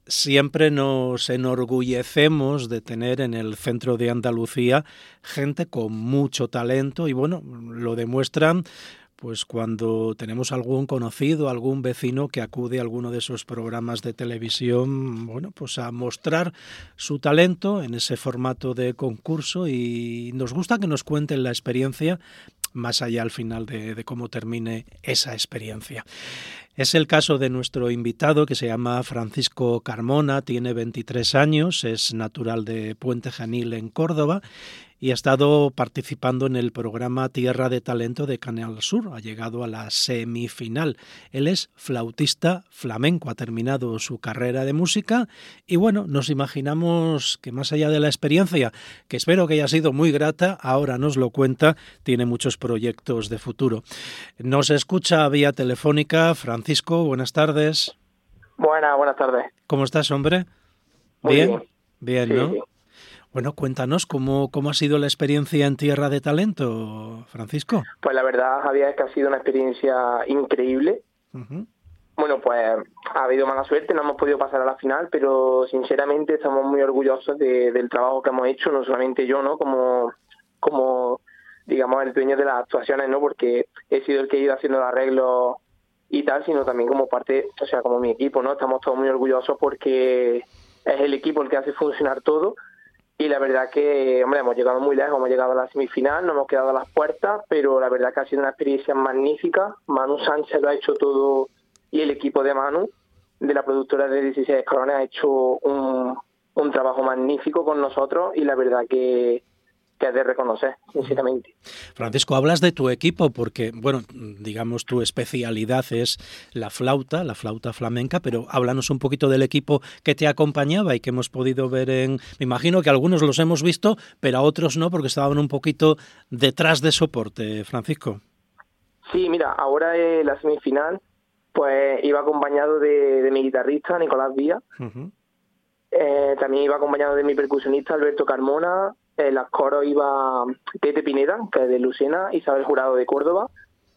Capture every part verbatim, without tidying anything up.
siempre nos enorgullecemos de tener en el centro de Andalucía gente con mucho talento y bueno, lo demuestran pues cuando tenemos algún conocido, algún vecino que acude a alguno de esos programas de televisión, bueno, pues a mostrar su talento en ese formato de concurso y nos gusta que nos cuenten la experiencia más allá al final de, de cómo termine esa experiencia. Es el caso de nuestro invitado que se llama Francisco Carmona, tiene veintitrés años, es natural de Puente Genil en Córdoba y ha estado participando en el programa Tierra de Talento de Canal Sur. Ha llegado a la semifinal. Él es flautista flamenco, ha terminado su carrera de música y bueno, nos imaginamos que más allá de la experiencia, que espero que haya sido muy grata, ahora nos lo cuenta, tiene muchos proyectos de futuro. Nos escucha vía telefónica. Francisco, buenas tardes. Buenas, buenas tardes. ¿Cómo estás, hombre? Muy ¿Bien? Bien, bien, sí, ¿no? Sí. Bueno, cuéntanos cómo, cómo ha sido la experiencia en Tierra de Talento, Francisco. Pues la verdad, Javier, es que ha sido una experiencia increíble. Uh-huh. Bueno, pues ha habido mala suerte, no hemos podido pasar a la final, pero sinceramente estamos muy orgullosos de, del trabajo que hemos hecho, no solamente yo, ¿no? Como, como, digamos, el dueño de las actuaciones, ¿no? Porque he sido el que he ido haciendo los arreglos y tal, sino también como parte, o sea, como mi equipo, ¿no? Estamos todos muy orgullosos porque es el equipo el que hace funcionar todo. Y la verdad que, hombre, hemos llegado muy lejos, hemos llegado a la semifinal, no hemos quedado a las puertas, pero la verdad que ha sido una experiencia magnífica. Manu Sánchez lo ha hecho todo y el equipo de Manu, de la productora de dieciséis Coronas, ha hecho un, un trabajo magnífico con nosotros y la verdad que, que es de reconocer, sinceramente. Francisco, hablas de tu equipo porque, bueno, digamos tu especialidad es la flauta, la flauta flamenca, pero háblanos un poquito del equipo que te acompañaba y que hemos podido ver en... Me imagino que algunos los hemos visto, pero a otros no, porque estaban un poquito detrás de soporte, Francisco. Sí, mira, ahora en la semifinal, pues iba acompañado de, de mi guitarrista, Nicolás Díaz. Uh-huh. Eh, también iba acompañado de mi percusionista, Alberto Carmona. En las coros iba Tete Pineda, que es de Lucena, Isabel Jurado de Córdoba.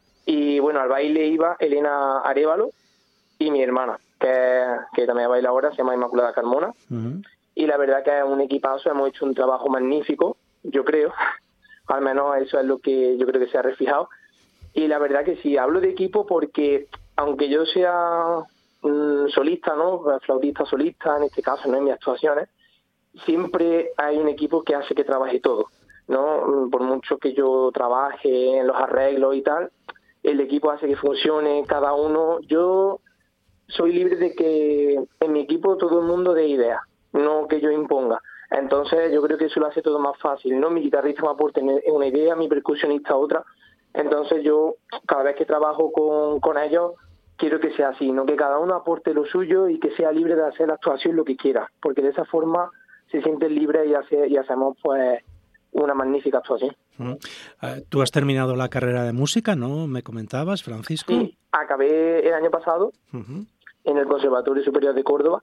Y bueno, al baile iba Elena Arévalo y mi hermana, que, que también baila ahora, se llama Inmaculada Carmona. Uh-huh. Y la verdad que es un equipazo, hemos hecho un trabajo magnífico, yo creo. Al menos eso es lo que yo creo que se ha reflejado. Y la verdad que sí, hablo de equipo porque aunque yo sea um, solista, ¿no? Flautista solista, en este caso, no en mis actuaciones, siempre hay un equipo que hace que trabaje todo, ¿no? Por mucho que yo trabaje en los arreglos y tal, el equipo hace que funcione cada uno. Yo soy libre de que en mi equipo todo el mundo dé ideas, no que yo imponga. Entonces yo creo que eso lo hace todo más fácil, ¿no? Mi guitarrista me aporta una idea, mi percusionista otra. Entonces yo cada vez que trabajo con, con ellos quiero que sea así, no que cada uno aporte lo suyo y que sea libre de hacer la actuación lo que quiera, porque de esa forma se sienten libres y, hace, y hacemos pues una magnífica actuación. Uh-huh. Uh, Tú has terminado la carrera de música, ¿no? Me comentabas, Francisco. Sí, acabé el año pasado uh-huh. en el Conservatorio Superior de Córdoba.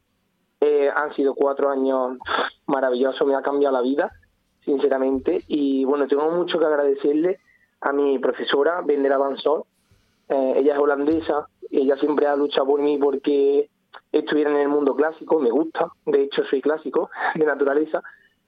Eh, han sido cuatro años maravillosos, me ha cambiado la vida, sinceramente. Y bueno, tengo mucho que agradecerle a mi profesora, Vendera Bansol. Eh, ella es holandesa, ella siempre ha luchado por mí porque estuviera en el mundo clásico, me gusta, de hecho soy clásico de naturaleza,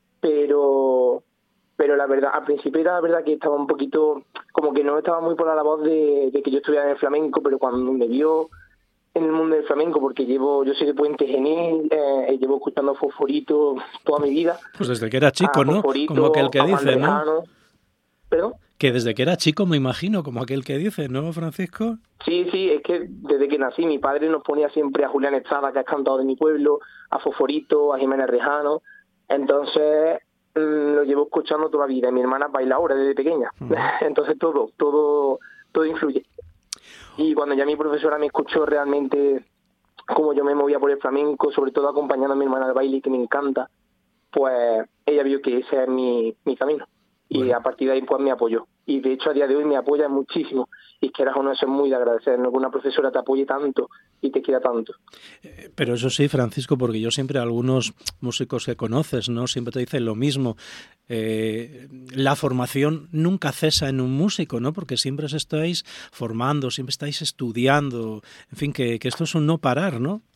pero pero la verdad, al principio era la verdad que estaba un poquito, como que no estaba muy por la labor de, de que yo estuviera en el flamenco, pero cuando me vio en el mundo del flamenco, porque llevo, yo soy de Puente Genil, eh, llevo escuchando Fosforito toda mi vida. Pues desde que era chico, ¿no? Como aquel que dice, ¿no? ¿Perdón? Que desde que era chico, me imagino, como aquel que dice, ¿no, Francisco? Sí, sí, es que desde que nací mi padre nos ponía siempre a Julián Estrada, que es cantado de mi pueblo, a Fosforito, a Jiménez Rejano. Entonces mmm, lo llevo escuchando toda la vida. Mi hermana baila ahora desde pequeña. Uh-huh. Entonces todo, todo, todo influye. Y cuando ya mi profesora me escuchó realmente cómo yo me movía por el flamenco, sobre todo acompañando a mi hermana al baile, que me encanta, pues ella vio que ese es mi, mi camino. Y bueno, a partir de ahí pues me apoyó. Y de hecho a día de hoy me apoya muchísimo. Y que o no, eso es muy de agradecer, ¿no? Que una profesora te apoye tanto y te quiera tanto. Eh, pero eso sí, Francisco, porque yo siempre, algunos músicos que conoces, ¿no? Siempre te dicen lo mismo. Eh, la formación nunca cesa en un músico, ¿no? Porque siempre os estáis formando, siempre estáis estudiando. En fin, que, que esto es un no parar, ¿no?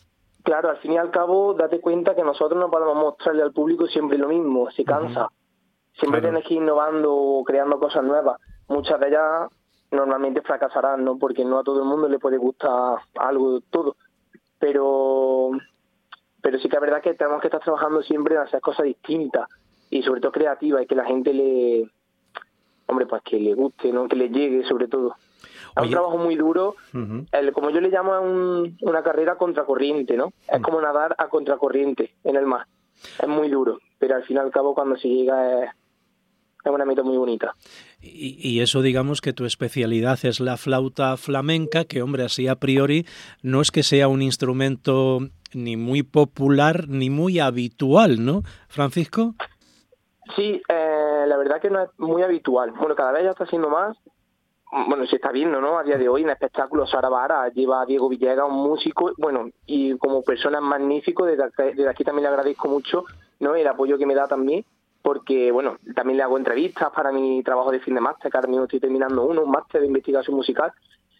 claro, al fin y al cabo, date cuenta que nosotros no podemos mostrarle al público siempre lo mismo, se cansa. Uh-huh. Siempre claro. Tienes que ir innovando o creando cosas nuevas. Muchas de ellas normalmente fracasarán, ¿no? Porque no a todo el mundo le puede gustar algo todo. Pero, pero sí que es verdad que tenemos que estar trabajando siempre en hacer cosas distintas y sobre todo creativas y que la gente le, hombre, pues que le guste, ¿no? Que le llegue sobre todo. Es Oye. un trabajo muy duro, uh-huh. el, como yo le llamo, es un, una carrera contracorriente, ¿no? Uh-huh. Es como nadar a contracorriente en el mar. Es muy duro, pero al fin y al cabo cuando se llega es, es una meta muy bonita. Y, y eso, digamos que tu especialidad es la flauta flamenca, que hombre, así a priori no es que sea un instrumento ni muy popular ni muy habitual, ¿no, Francisco? Sí, eh, la verdad que no es muy habitual. Bueno, cada vez ya está siendo más. Bueno, se está viendo, ¿no? A día de hoy en espectáculos Sara Vara lleva a Diego Villegas, un músico, bueno, y como persona magnífico, desde, desde aquí también le agradezco mucho, ¿no? El apoyo que me da también, porque, bueno, también le hago entrevistas para mi trabajo de fin de máster, que ahora mismo estoy terminando uno, un máster de investigación musical,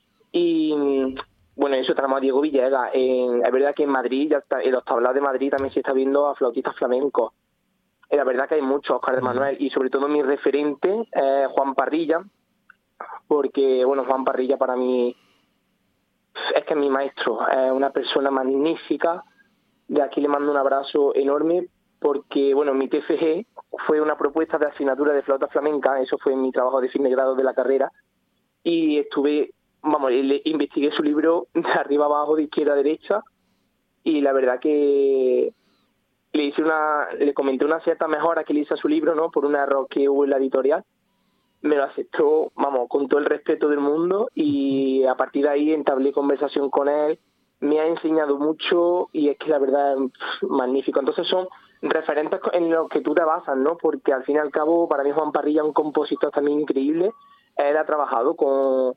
y, bueno, eso tenemos a Diego Villegas. En, es verdad que en Madrid, ya está, en los tablaos de Madrid también se está viendo a flautistas flamencos. Y la verdad que hay muchos, Oscar de Manuel, y sobre todo mi referente, eh, Juan Parrilla, porque, bueno, Juan Parrilla para mí es que es mi maestro, es una persona magnífica. De aquí le mando un abrazo enorme porque, bueno, mi T F G fue una propuesta de asignatura de flauta flamenca, eso fue mi trabajo de fin de grado de la carrera, y estuve, vamos, le investigué su libro de arriba abajo, de izquierda a derecha, y la verdad que le hice una, le comenté una cierta mejora que le hice a su libro, ¿no? Por un error que hubo en la editorial. Me lo aceptó, vamos, con todo el respeto del mundo, y a partir de ahí entablé conversación con él, me ha enseñado mucho y es que la verdad es magnífico. Entonces son referentes en los que tú te basas, ¿no? Porque al fin y al cabo, para mí Juan Parrilla es un compositor también increíble. Él ha trabajado con,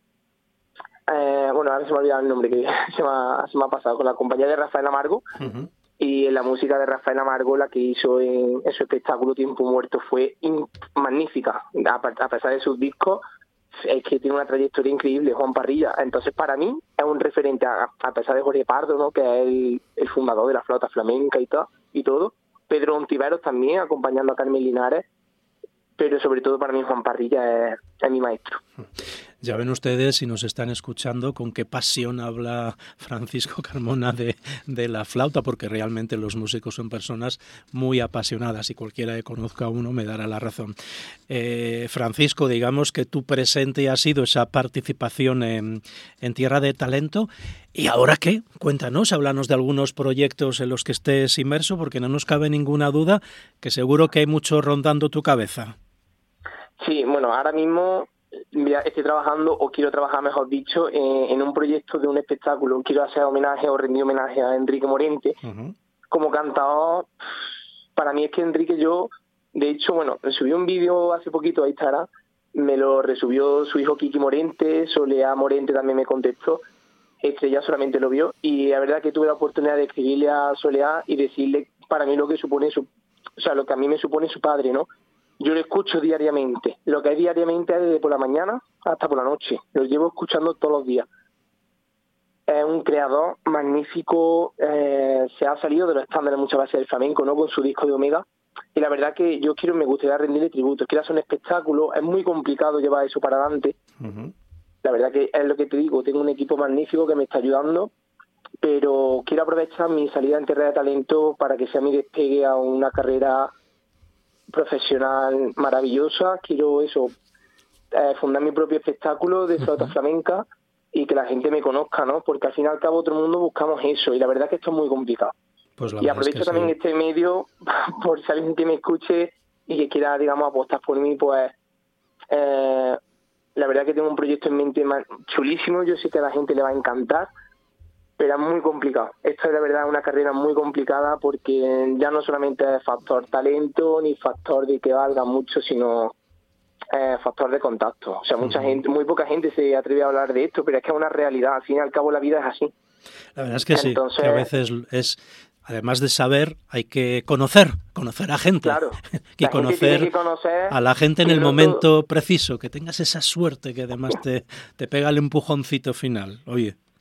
eh, bueno, ahora se me ha olvidado el nombre, que se me ha, se me ha pasado, con la compañía de Rafael Amargo. Uh-huh. Y la música de Rafael Amargo, la que hizo en, en su espectáculo Tiempo Muerto, fue in, magnífica. A, a pesar de sus discos, es que tiene una trayectoria increíble, Juan Parrilla. Entonces, para mí, es un referente, a, a pesar de Jorge Pardo, ¿no? Que es el, el fundador de la flauta flamenca y, to, y todo. Pedro Ontiveros también, acompañando a Carmen Linares. Pero sobre todo para mí Juan Parrilla es, es mi maestro. Ya ven ustedes, si nos están escuchando, con qué pasión habla Francisco Carmona de, de la flauta, porque realmente los músicos son personas muy apasionadas y cualquiera que conozca a uno me dará la razón. Eh, Francisco, digamos que tu presente ha sido esa participación en, en Tierra de Talento. ¿Y ahora qué? Cuéntanos, háblanos de algunos proyectos en los que estés inmerso, porque no nos cabe ninguna duda que seguro que hay mucho rondando tu cabeza. Sí, bueno, ahora mismo estoy trabajando, o quiero trabajar, mejor dicho, en, en un proyecto de un espectáculo. Quiero hacer homenaje o rendir homenaje a Enrique Morente. Uh-huh. Como cantador, para mí es que Enrique, yo, de hecho, bueno, subí un vídeo hace poquito a Instagram, me lo resubió su hijo Kiki Morente, Soleá Morente también me contestó, Estrella solamente lo vio, y la verdad que tuve la oportunidad de escribirle a Soleá y decirle para mí lo que supone su, o sea, lo que a mí me supone su padre, ¿no? Yo lo escucho diariamente. Lo que es diariamente es desde por la mañana hasta por la noche. Lo llevo escuchando todos los días. Es un creador magnífico. Eh, se ha salido de los estándares muchas veces del flamenco, ¿no? Con su disco de Omega. Y la verdad que yo quiero, me gustaría rendirle tributo. Quiero hacer un espectáculo. Es muy complicado llevar eso para adelante. Uh-huh. La verdad que es lo que te digo. Tengo un equipo magnífico que me está ayudando. Pero quiero aprovechar mi salida en Tierra de Talento para que sea mi despegue a una carrera profesional maravillosa. Quiero eso, eh, fundar mi propio espectáculo de flauta flamenca y que la gente me conozca, ¿no? Porque al fin y al cabo todo el mundo buscamos eso y la verdad es que esto es muy complicado. Pues y aprovecho es que también sí. Este medio por si alguien que me escuche y que quiera, digamos, apostar por mí, pues eh, la verdad que tengo un proyecto en mente chulísimo. Yo sé que a la gente le va a encantar, pero es muy complicado. Esto es de verdad una carrera muy complicada porque ya no solamente es factor talento ni factor de que valga mucho, sino eh, factor de contacto. O sea, mucha uh-huh. gente, muy poca gente se atreve a hablar de esto, pero es que es una realidad. Al fin y al cabo la vida es así. La verdad es que Entonces, sí, que a veces es, además de saber, hay que conocer, conocer a gente. Claro. y conocer, que conocer a la gente en el momento todo. preciso, que tengas esa suerte que además te, te pega el empujoncito final. Oye.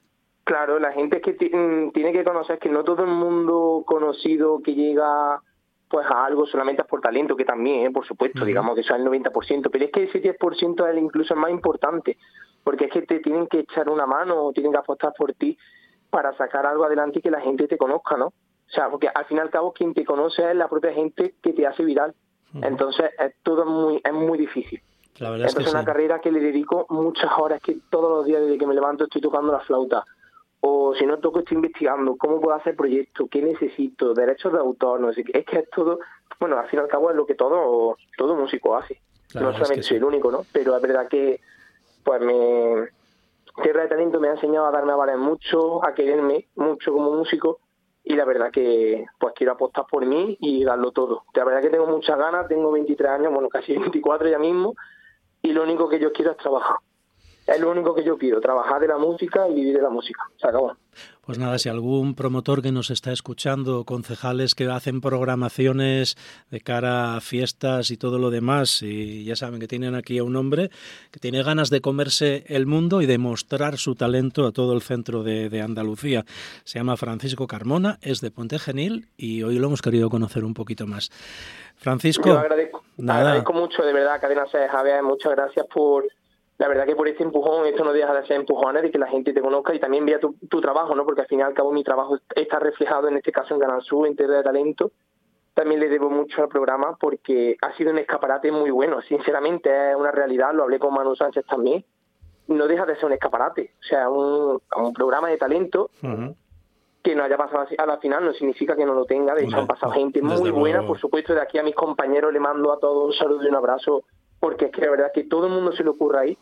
Claro, la gente es que t- tiene que conocer que no todo el mundo conocido que llega pues a algo solamente es por talento, que también, ¿eh? Por supuesto, uh-huh. digamos que eso es el noventa por ciento, pero es que ese diez por ciento es incluso más importante, porque es que te tienen que echar una mano o tienen que apostar por ti para sacar algo adelante y que la gente te conozca, ¿no? O sea, porque al fin y al cabo quien te conoce es la propia gente que te hace viral. Uh-huh. Entonces es todo muy es muy difícil. La verdad Entonces es es una sí. carrera que le dedico muchas horas, que todos los días desde que me levanto estoy tocando la flauta. O si no toco, estoy investigando cómo puedo hacer proyectos, qué necesito, derechos de autor, no sé qué. Es que es todo, bueno, al fin y al cabo es lo que todo todo músico hace. Claro, no solamente es que soy sí. el único, ¿no? Pero es verdad que pues me Tierra de Talento me ha enseñado a darme a valer mucho, a quererme mucho como músico, y la verdad que pues quiero apostar por mí y darlo todo. La verdad que tengo muchas ganas, tengo veintitrés años, bueno, casi veinticuatro ya mismo, y lo único que yo quiero es trabajar. Es lo único que yo quiero, trabajar de la música y vivir de la música. Se acabó. Pues nada, si algún promotor que nos está escuchando, concejales que hacen programaciones de cara a fiestas y todo lo demás, y ya saben que tienen aquí a un hombre que tiene ganas de comerse el mundo y de mostrar su talento a todo el centro de, de Andalucía. Se llama Francisco Carmona, es de Puente Genil y hoy lo hemos querido conocer un poquito más. Francisco, yo agradezco, nada. agradezco mucho, de verdad, Cadena C, Javier, muchas gracias por... La verdad que por este empujón, esto no deja de ser empujones, de que la gente te conozca y también vea tu, tu trabajo, ¿no? Porque al fin y al cabo mi trabajo está reflejado en este caso en Canal Sur, en Tierra de Talento. También le debo mucho al programa porque ha sido un escaparate muy bueno. Sinceramente es una realidad, lo hablé con Manu Sánchez también. No deja de ser un escaparate, o sea, un, un programa de talento. Uh-huh. Que no haya pasado a la final no significa que no lo tenga. De hecho, han pasado gente muy buena. Luego. Por supuesto, de aquí a mis compañeros le mando a todos un saludo y un abrazo, porque es que la verdad que todo el mundo se le ocurre ahí.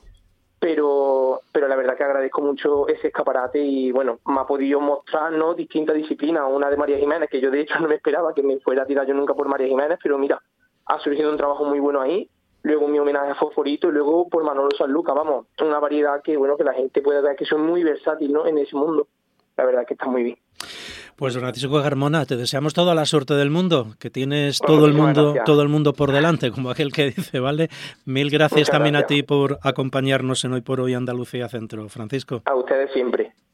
Pero pero la verdad que agradezco mucho ese escaparate y, bueno, me ha podido mostrar, ¿no?, distintas disciplinas. Una de María Jiménez, que yo de hecho no me esperaba que me fuera a tirar yo nunca por María Jiménez, pero mira, ha surgido un trabajo muy bueno ahí. Luego mi homenaje a Fosforito y luego por Manolo Sanlúcar. Vamos, una variedad que, bueno, que la gente puede ver que son muy versátil, ¿no?, en ese mundo. La verdad que está muy bien. Pues Francisco Carmona, te deseamos toda la suerte del mundo, que tienes todo el mundo, gracias. todo el mundo por delante, como aquel que dice, ¿vale? Mil gracias Muchas también gracias. a ti por acompañarnos en Hoy por Hoy Andalucía Centro, Francisco. A ustedes siempre.